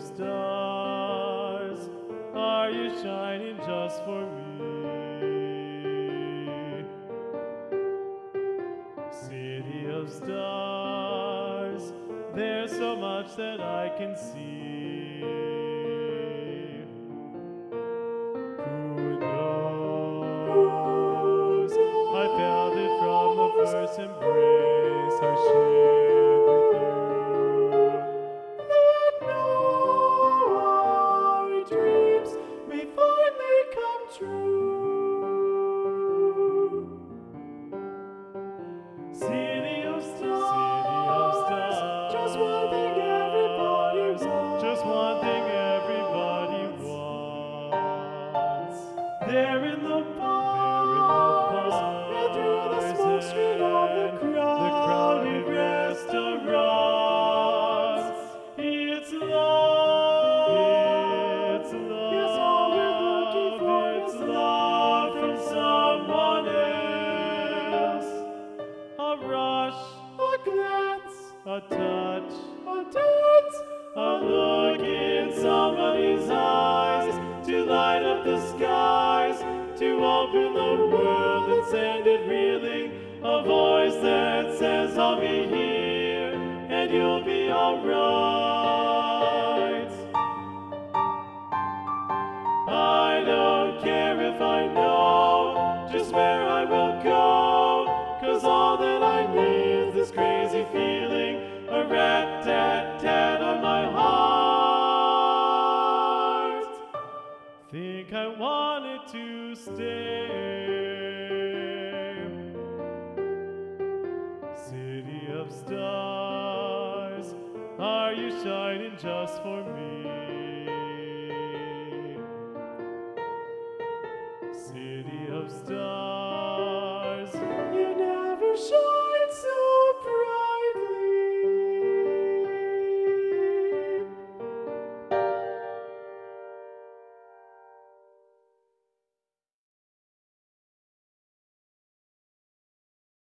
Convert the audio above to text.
stars, are you shining just for me? City of stars, there's so much that I can see. Who knows? I felt it from the first embrace I shared with you. That now our dreams may finally come true. City of stars, just one thing everybody wants. Just one thing everybody wants. There in the bars, and through the smoke screen of the crowded restaurants. It's love, it's love, it's all we're looking for. It's love from someone else. A rush, a glance, a touch, a dance, a look in somebody's eyes, to light up the skies, to open the world and send it reeling, a voice that says I'll be here and you'll be alright. I don't care if I know just where I will go, 'cause all that I need is this crazy feeling, a rat-tat-tat on my heart. Think I wanted to stay. City of stars, are you shining just for me? City of stars, you never shine.